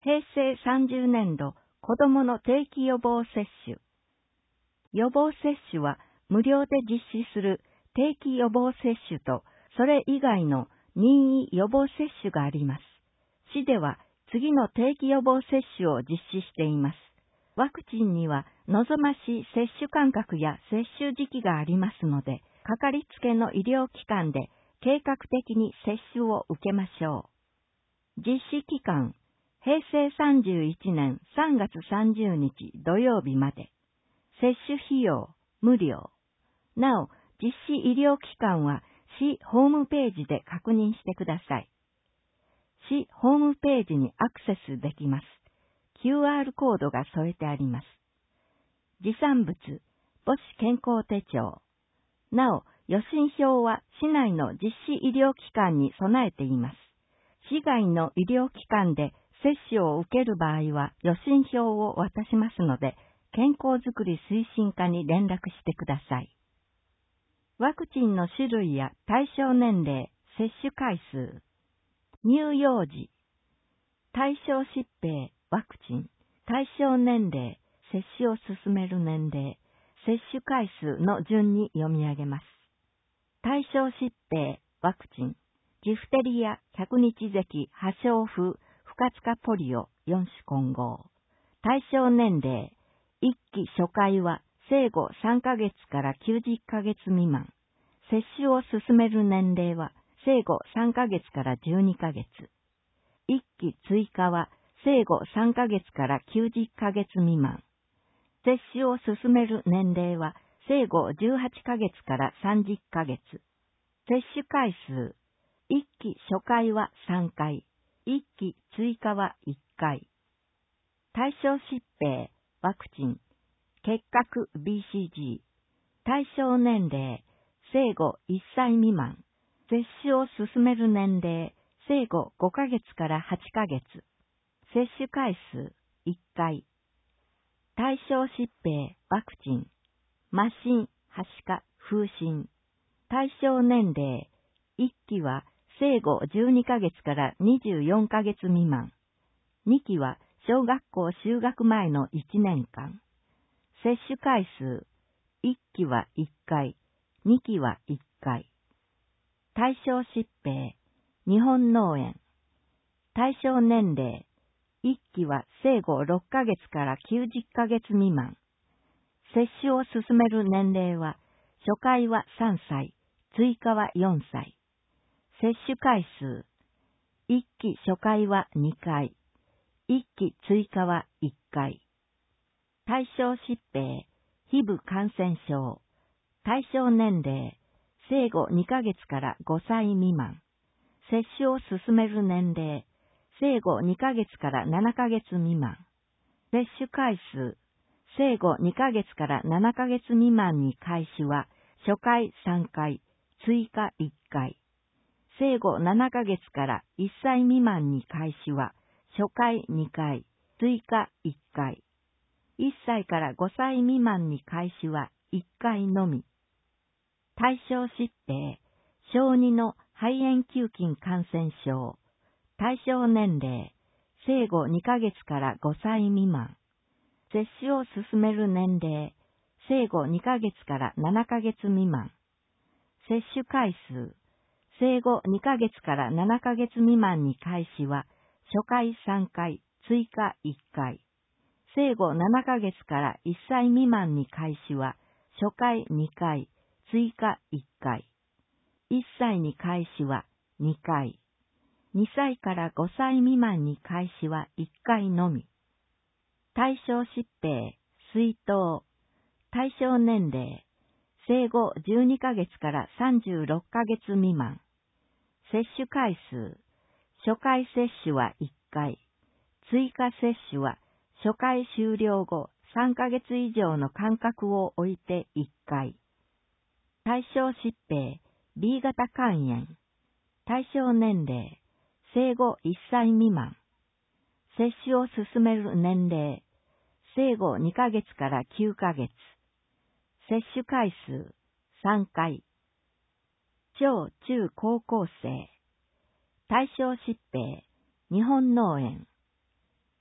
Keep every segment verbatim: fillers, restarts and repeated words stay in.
へいせいさんじゅうねんど子どもの定期予防接種。予防接種は無料で実施する定期予防接種と、それ以外の任意予防接種があります。市では次の定期予防接種を実施しています。ワクチンには望ましい接種間隔や接種時期がありますので、かかりつけの医療機関で計画的に接種を受けましょう。実施期間、へいせいさんじゅういちねんさんがつさんじゅうにち土曜日まで。接種費用、無料。なお、実施医療機関は市ホームページで確認してください。市ホームページにアクセスできます。キューアール コードが添えてあります。持参物、母子健康手帳。なお、予診票は市内の実施医療機関に備えています。市外の医療機関で接種を受ける場合は予診票を渡しますので、健康づくり推進課に連絡してください。ワクチンの種類や対象年齢、接種回数、乳幼児、対象疾病、ワクチン、対象年齢、接種を進める年齢、接種回数の順に読み上げます。対象疾病、ワクチン、ジフテリア、百日咳、破傷風、不活化ポリオ、よんしゅ混合。対象年齢、いっき初回は生後さんかげつからきゅうじゅっかげつ未満。接種を進める年齢は生後さんかげつからじゅうにかげつ。いっき追加は生後さんかげつからきゅうじゅっかげつ未満。接種を進める年齢は生後じゅうはちかげつからさんじゅっかげつ。接種回数、いっき初回はさんかい、いっき追加はいっかい。対象疾病、ワクチン、結核 ビーシージー、対象年齢、生後いっさい未満、接種を進める年齢、生後ごかげつからはちかげつ、接種回数いっかい、対象疾病、ワクチン、麻疹、はしか、風疹、対象年齢、いっきは生後じゅうにかげつからにじゅうよんかげつ未満、にきは小学校就学前のいちねんかん。接種回数、いっきはいっかい、にきはいっかい。対象疾病、日本脳炎。対象年齢、いっきは生後ろっかげつからきゅうじゅっかげつ未満。接種を進める年齢は、初回はさんさい、追加はよんさい。接種回数、いっき初回はにかい、いっき追加はいっかい。対象疾病、皮膚感染症。対象年齢、生後にかげつからごさい未満。接種を進める年齢、生後にかげつからななかげつ未満。接種回数、生後にかげつからななかげつ未満に開始は、初回さんかい、追加いっかい。生後ななかげつからいっさい未満に開始は、初回にかい、追加いっかい。いっさいからごさい未満に開始はいっかいのみ。対象疾病、小児の肺炎球菌感染症。対象年齢、生後にかげつからごさい未満。接種を進める年齢、生後にかげつからななかげつ未満。接種回数、生後にかげつからななかげつ未満に開始は、初回さんかい、追加いっかい。生後ななかげつからいっさい未満に開始は、初回にかい、追加いっかい。いっさいに開始はにかい。にさいからごさい未満に開始はいっかいのみ。対象疾病、水痘。対象年齢、生後じゅうにかげつからさんじゅうろっかげつ未満。接種回数、初回接種はいっかい。追加接種は初回終了後さんかげつ以上の間隔を置いていっかい。対象疾病、ビー 型肝炎。対象年齢、生後いっさい未満。接種を進める年齢、生後にかげつからきゅうかげつ。接種回数、さんかい。小中高校生。対象疾病、日本脳炎。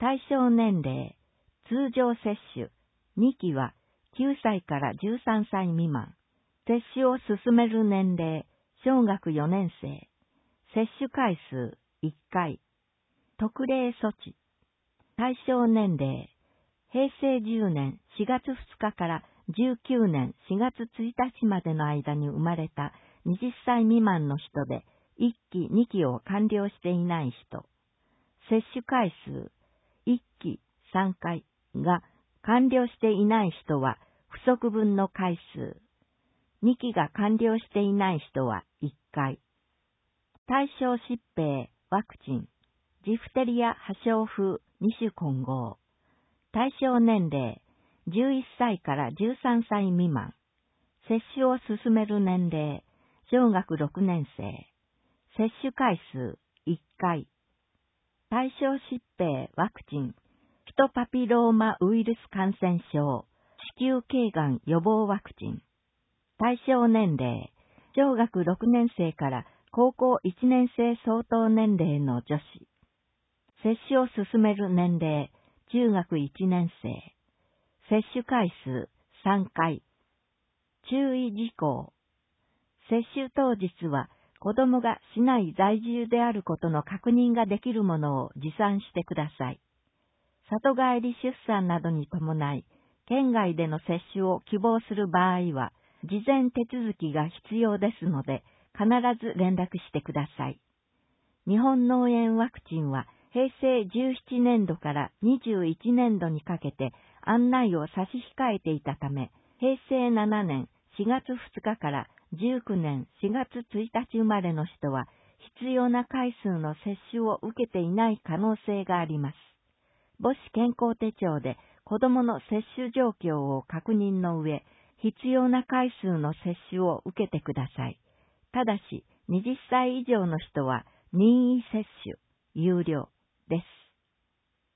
対象年齢、通常接種、にきはきゅうさいからじゅうさんさい未満。接種を進める年齢、小学よねん生。接種回数いっかい。特例措置。対象年齢、へいせいじゅうねんしがつふつかからじゅうきゅうねんしがつついたちまでの間に生まれたはたち未満の人で、いっき、にきを完了していない人。接種回数、いっき、さんかいが完了していない人は不足分の回数。にきが完了していない人はいっかい。対象疾病、ワクチン、ジフテリア破傷風に種混合。対象年齢、じゅういっさいからじゅうさんさい未満。接種を進める年齢、小学ろくねん生。接種回数いっかい。対象疾病、ワクチン、ヒトパピローマウイルス感染症、子宮頸がん予防ワクチン。対象年齢、小学ろくねん生から高校いちねん生相当年齢の女子。接種を進める年齢、中学いちねん生。接種回数さんかい。注意事項。接種当日は子供が市内在住であることの確認ができるものを持参してください。里帰り出産などに伴い、県外での接種を希望する場合は、事前手続きが必要ですので、必ず連絡してください。日本脳炎ワクチンは、へいせいじゅうななねんどからにじゅういちねんどにかけて案内を差し控えていたため、へいせいななねんしがつふつかからじゅうきゅうねんしがつついたち生まれの人は、必要な回数の接種を受けていない可能性があります。母子健康手帳で子供の接種状況を確認の上、必要な回数の接種を受けてください。ただし、はたち以上の人は任意接種、有料です。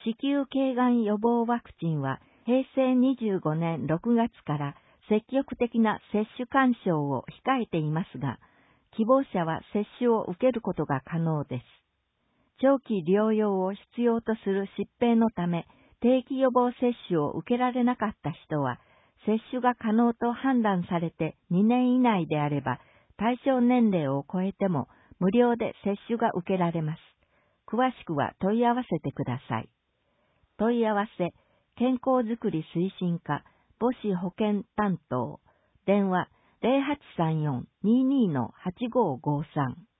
子宮頸がん予防ワクチンは、へいせいにじゅうごねんろくがつから積極的な接種勧奨を控えていますが、希望者は接種を受けることが可能です。長期療養を必要とする疾病のため、定期予防接種を受けられなかった人は、接種が可能と判断されてにねん以内であれば、対象年齢を超えても無料で接種が受けられます。詳しくは問い合わせてください。問い合わせ、健康づくり推進課、母子保健担当、電話 ゼロはちさんよん にーにー はちごーごーさん。